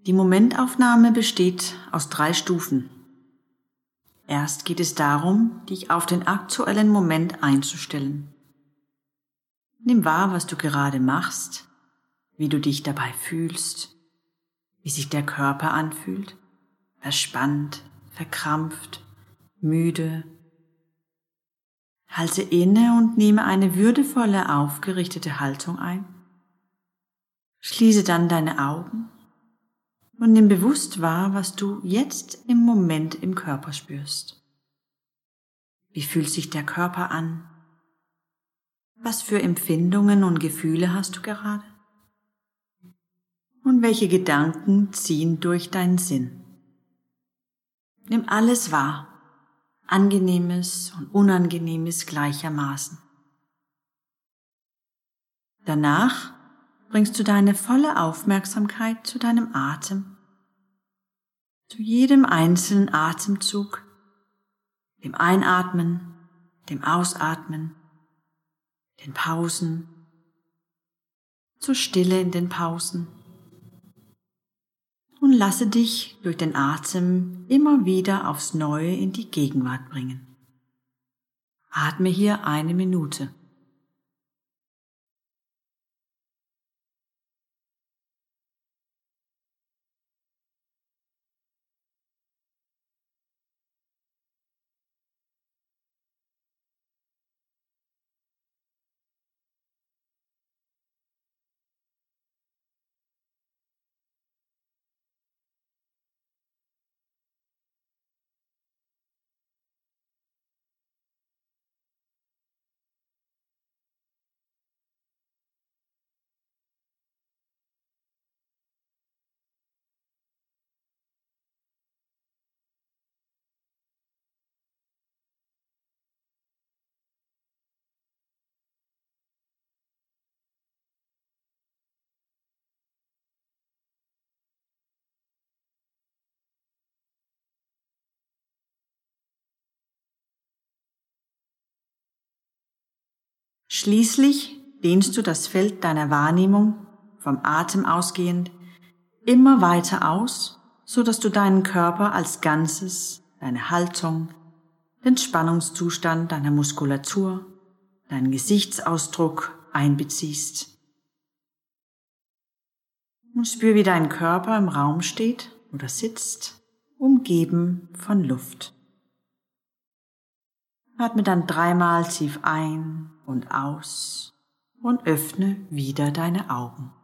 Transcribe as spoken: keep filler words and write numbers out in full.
Die Momentaufnahme besteht aus drei Stufen. Erst geht es darum, dich auf den aktuellen Moment einzustellen. Nimm wahr, was du gerade machst, wie du dich dabei fühlst, wie sich der Körper anfühlt, verspannt, verkrampft, müde. Halte inne und nehme eine würdevolle, aufgerichtete Haltung ein. Schließe dann deine Augen und nimm bewusst wahr, was du jetzt im Moment im Körper spürst. Wie fühlt sich der Körper an? Was für Empfindungen und Gefühle hast du gerade? Und welche Gedanken ziehen durch deinen Sinn? Nimm alles wahr, Angenehmes und Unangenehmes gleichermaßen. Danach bringst du deine volle Aufmerksamkeit zu deinem Atem, zu jedem einzelnen Atemzug, dem Einatmen, dem Ausatmen, den Pausen, zur Stille in den Pausen und lasse dich durch den Atem immer wieder aufs Neue in die Gegenwart bringen. Atme hier eine Minute. Schließlich dehnst du das Feld deiner Wahrnehmung, vom Atem ausgehend, immer weiter aus, so dass du deinen Körper als Ganzes, deine Haltung, den Spannungszustand deiner Muskulatur, deinen Gesichtsausdruck einbeziehst. Und spür, wie dein Körper im Raum steht oder sitzt, umgeben von Luft. Atme dann dreimal tief ein und aus und öffne wieder deine Augen.